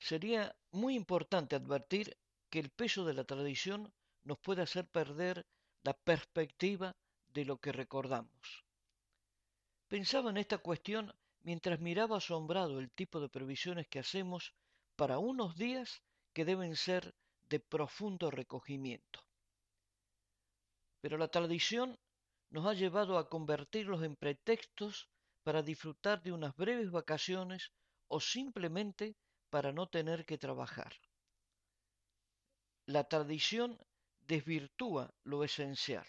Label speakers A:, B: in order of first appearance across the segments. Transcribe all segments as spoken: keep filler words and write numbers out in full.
A: Sería muy importante advertir que el peso de la tradición nos puede hacer perder la perspectiva de lo que recordamos. Pensaba en esta cuestión mientras miraba asombrado el tipo de previsiones que hacemos para unos días que deben ser de profundo recogimiento. Pero la tradición nos ha llevado a convertirlos en pretextos para disfrutar de unas breves vacaciones o simplemente para no tener que trabajar. La tradición desvirtúa lo esencial.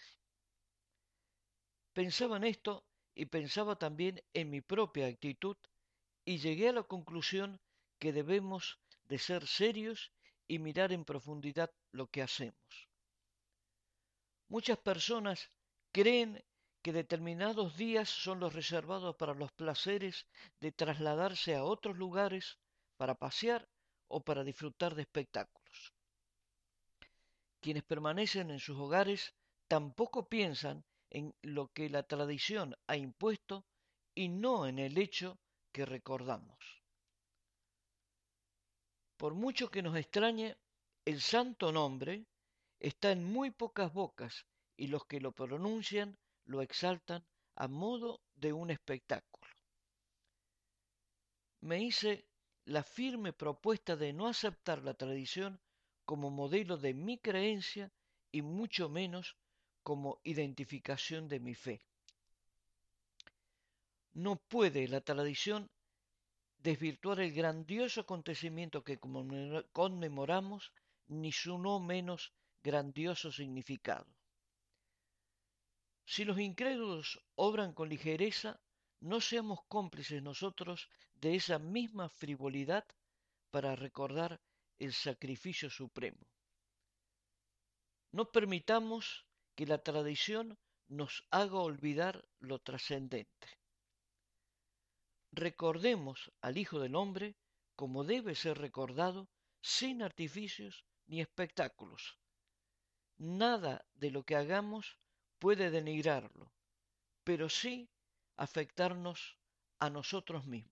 A: Pensaba en esto y pensaba también en mi propia actitud y llegué a la conclusión que debemos de ser serios y mirar en profundidad lo que hacemos. Muchas personas creen que determinados días son los reservados para los placeres de trasladarse a otros lugares para pasear o para disfrutar de espectáculos. Quienes permanecen en sus hogares tampoco piensan en lo que la tradición ha impuesto y no en el hecho que recordamos. Por mucho que nos extrañe, el santo nombre está en muy pocas bocas y los que lo pronuncian lo exaltan a modo de un espectáculo. Me hice la firme propuesta de no aceptar la tradición como modelo de mi creencia y mucho menos como identificación de mi fe. No puede la tradición desvirtuar el grandioso acontecimiento que conmemoramos ni su no menos grandioso significado. Si los incrédulos obran con ligereza, no seamos cómplices nosotros de esa misma frivolidad para recordar el sacrificio supremo. No permitamos que la tradición nos haga olvidar lo trascendente. Recordemos al Hijo del Hombre como debe ser recordado, sin artificios ni espectáculos. Nada de lo que hagamos puede denigrarlo, pero sí afectarnos a nosotros mismos.